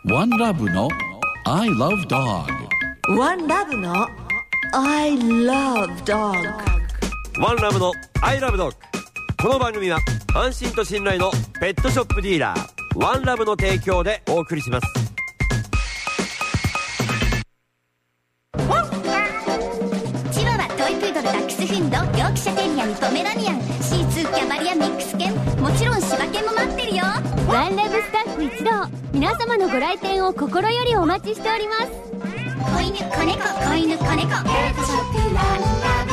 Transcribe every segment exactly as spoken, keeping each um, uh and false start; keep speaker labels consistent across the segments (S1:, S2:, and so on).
S1: ワンラブの I love dog。
S2: ワンラブの I love dog。
S3: ワンラブの I love dog。 この番組は安心と信頼のペットショップディーラーワンラブの提供でお送りします。
S4: チワワ、トイプードル、ダックスフンド、ヨークシャテリアにポメラニアン、シーツー、キャバリア、ミックス犬、もちろん柴犬も待ってるよ。
S5: ワンラブスタッフ一同、皆様のご来店を心よりお待ちしております。
S4: 子犬、子猫、子犬、子猫、ペットショップワンラ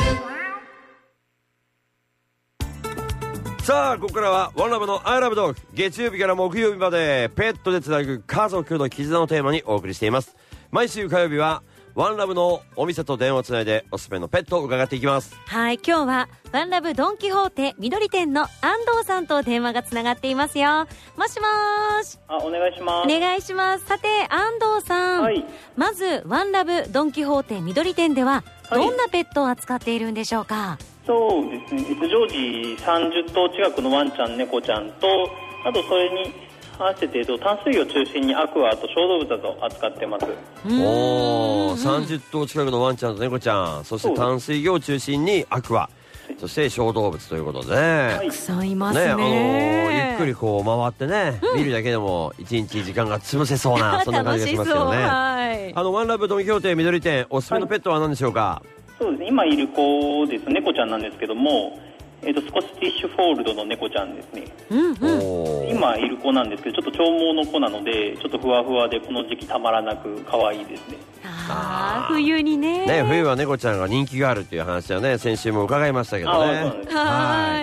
S4: ブ。
S3: さあここからはワンラブの I love dog。 月曜日から木曜日までペットでつなぐ家族の絆のテーマにお送りしています。毎週火曜日はワンラブのお店と電話をつないでおすすめのペットを伺っていきます。
S6: はい、今日はワンラブドンキホーテ緑店の安藤さんと電話がつながっていますよ。もしもーし。
S7: あ、お願いします。
S6: お願いします。さて安藤さん、はい、まずワンラブドンキホーテ緑店ではどんなペットを扱っているんでしょうか？はい、
S7: そうですね、常時さんじゅっとう近くのワンちゃん猫ちゃんと、あとそれに合わせて淡水魚を中心にアクアと小動物など扱ってます。
S3: おー、さんじゅっとう近くのワンちゃんと猫ちゃん、そして淡水魚を中心にアクア、そして小動物ということで、
S6: たくさんいますね。
S3: ね、あのー、ゆっくりこう回ってね、うん、見るだけでも一日時間が潰せそうなそんな感じがしますよね。はい、あのワンラブドンキホーテ緑店おすすめのペットは何でしょうか？はい、
S7: そうですね、今いる子です、猫ちゃんなんですけども、えー、とスコティッシュフォールドの猫ちゃんですね。うんうん、今いる子なんですけど、ちょっと長毛の子なのでちょっとふわふわでこの時期たまらなく可愛いですね。
S6: ああ、冬に ね,
S3: ね冬は猫ちゃんが人気があるっていう話はね、先週も伺いましたけどね。
S6: はい、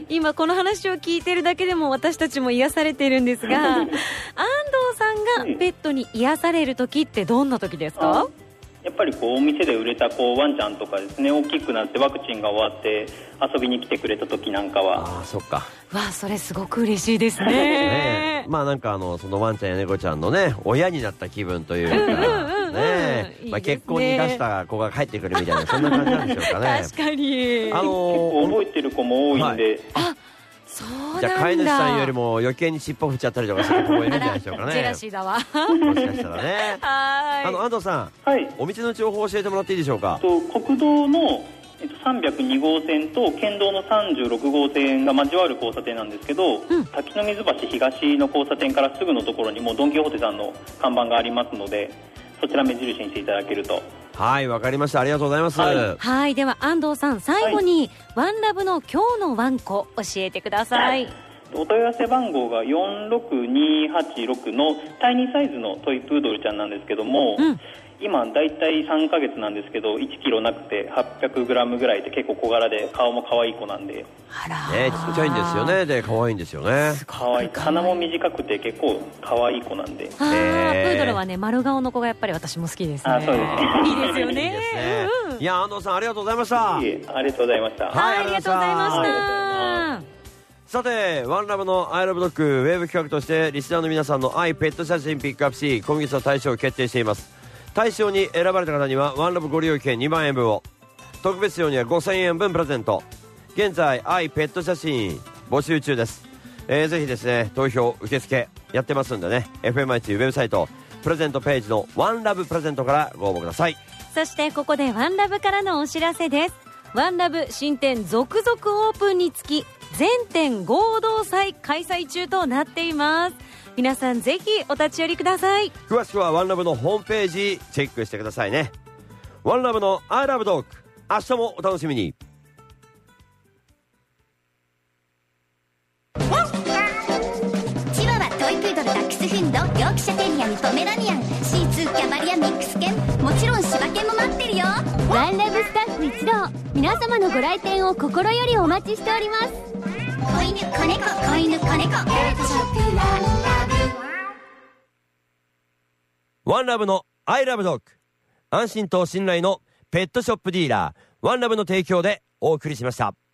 S6: 今この話を聞いてるだけでも私たちも癒されてるんですが安藤さんがペットに癒される時ってどんな時ですか？
S7: やっぱりこうお店で売れたこうワンちゃんとかですね、大きくなってワクチンが終わって遊びに来てくれた時なんかは、
S3: ああ、そっか。
S6: わあ、それすごく嬉しいです ね,
S3: ね。まあなんかあのそのワンちゃんや猫ちゃんのね親になった気分というか、うんうんうん、ね、まあ、結婚に出した子が帰ってくるみたいなそんな感じなんでしょうかね。
S6: 確かに、
S7: あのー、結構覚えてる子も多いんで、はい、
S6: あ、そうなんだ。
S3: じゃあ飼い主さんよりも余計に尻尾振っちゃったりとかする子もいるんじゃないでしょうかね。
S6: ジェラシーだわも
S3: しかしたらね。はい、あの安藤さん、はい、お店の情報を教えてもらっていいでしょうか？
S7: と国道の、えっと、さんびゃくにごうせんと県道のさんじゅうろくごうせんが交わる交差点なんですけど、うん、滝の水橋東の交差点からすぐのところにもうドン・キホーテさんの看板がありますので、そちら目印にしていただけると。
S3: はい、わかりました。ありがとうございます。
S6: はい、はい、では安藤さん、最後に、はい、ワンラブの今日のワンコ教えてください。はい、
S7: お問い合わせ番号がよんろくにはちろくのタイニーサイズのトイプードルちゃんなんですけども、うん、今だいたいさんかげつなんですけどいちキロなくてはっぴゃくグラムぐらいで結構小柄で顔も可愛い子なんで、
S6: あら、
S3: ね、ちっちゃいんですよね。で可愛いんですよね。
S7: 可愛い、鼻も短くて結構可愛い子なんで。
S6: あ、えー、プードルはね丸顔の子がやっぱり私も好きですね。
S7: あ、そうですね
S6: いいですよね。いいですね、
S3: うん、いや安藤さんありがとうございました。
S7: いえ、ありがとうございました。
S6: はい、ありがとうございました。
S3: さてワンラブの I love dog ウェブ企画としてリスナーの皆さんの愛ペット写真ピックアップし、今月の大賞を決定しています。大賞に選ばれた方にはワンラブご利用券にまんえんぶんを、特別賞にはごせんえんぶんプレゼント。現在愛ペット写真募集中です。えー、ぜひですね投票受付やってますんでね、 エフエムアイ というウェブサイトプレゼントページのワンラブプレゼントからご応募ください。
S6: そしてここでワンラブからのお知らせです。ワンラブ新店続々オープンにつき全店合同祭開催中となっています。皆さんぜひお立ち寄りください。
S3: 詳しくはワンラブのホームページチェックしてくださいね。ワンラブの I love dog、 明日もお楽しみに。
S4: チワワ、トイプードル、ダックスフンド、ヨークシャテリアにポメラニアン、シーツー、キャバリア、ミックス犬、もちろん柴犬も待ってるよ。
S5: ワンラブスタッフ一同、皆様のご来店を心よりお待ちしております。
S4: 子犬、子猫、子犬、子猫、ペットショップワンラ
S3: ブ。ワンラブの I love dog、 安心と信頼のペットショップディーラーワンラブの提供でお送りしました。